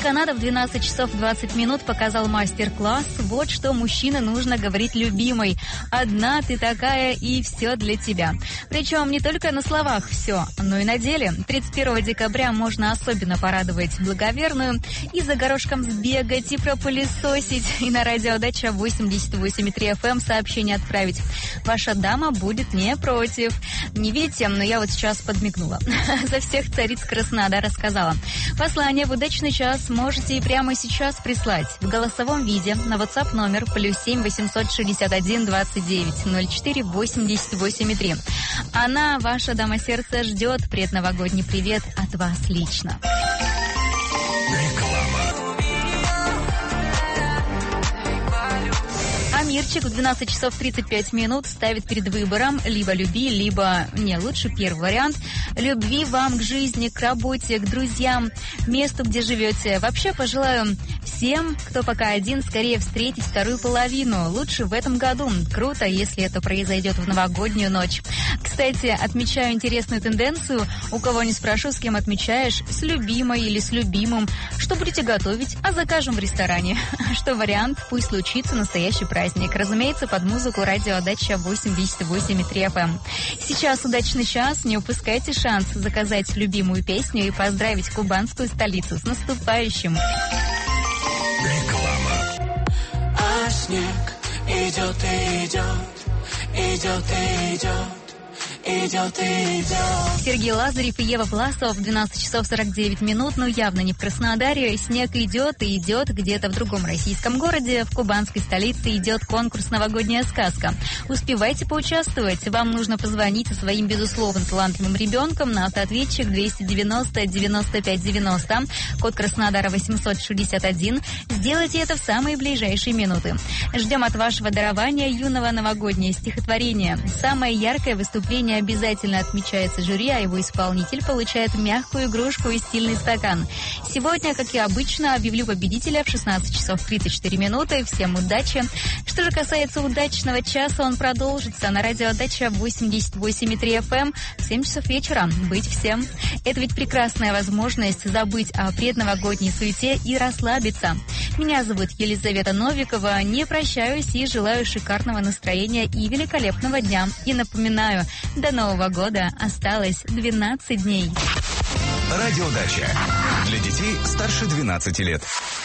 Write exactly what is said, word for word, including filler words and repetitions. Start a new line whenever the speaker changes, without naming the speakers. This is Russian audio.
Канада в двенадцать часов двадцать минут показал мастер-класс. Вот что мужчине нужно говорить любимой. Одна ты такая, и все для тебя. Причем не только на словах все, но и на деле. тридцать первого декабря можно особенно порадовать благоверную, и за горошком сбегать, и пропылесосить, и на радио Дача восемьдесят восемь и три эф эм сообщение отправить. Ваша дама будет не против. Не видите, но я вот сейчас подмигнула. За всех цариц Краснодара рассказала. Послание в удачный час можете и прямо сейчас прислать в голосовом виде на WhatsApp номер плюс семь восемьсот шестьдесят один двадцать девять ноль четыре восемьдесят восемь и три. Она, ваша дама сердца, ждет предновогодний привет от вас лично. А Мирчик в двенадцать часов тридцать пять минут ставит перед выбором либо люби, либо, не, лучше первый вариант, любви вам к жизни, к работе, к друзьям, месту, где живете. Вообще пожелаю всем, кто пока один, скорее встретить вторую половину. Лучше в этом году. Круто, если это произойдет в новогоднюю ночь. Кстати, отмечаю интересную тенденцию. У кого не спрошу, с кем отмечаешь, с любимой или с любимым. Что будете готовить? А закажем в ресторане. Что вариант? Пусть случится настоящий праздник. Разумеется, под музыку радио Дача восемьдесят восемь и три эф эм. Сейчас удачный час. Не упускайте шанс заказать любимую песню и поздравить кубанскую столицу с наступающим.
Реклама. А снег идет и идет, идет и идет. Идет и идет.
Сергей Лазарев и Ева Власова в двенадцать часов сорок девять минут, но явно не в Краснодаре. Снег идет и идет где-то в другом российском городе. В кубанской столице идет конкурс «Новогодняя сказка». Успевайте поучаствовать. Вам нужно позвонить со своим, безусловно, талантливым ребенком на автоответчик двести девяносто девяносто пять девяносто, код Краснодара восемьсот шестьдесят один. Сделайте это в самые ближайшие минуты. Ждем от вашего дарования юного новогоднее стихотворение. Самое яркое выступление обязательно отмечается жюри, а его исполнитель получает мягкую игрушку и стильный стакан. Сегодня, как и обычно, объявлю победителя в шестнадцать часов тридцать четыре минуты. Всем удачи! Что же касается удачного часа, он продолжится на радио Дача восемьдесят восемь и три эф эм в семь часов вечера. Быть всем! Это ведь прекрасная возможность забыть о предновогодней суете и расслабиться. Меня зовут Елизавета Новикова. Не прощаюсь и желаю шикарного настроения и великолепного дня. И напоминаю, до Нового года осталось двенадцать дней.
Радио Дача. Для детей старше двенадцати лет.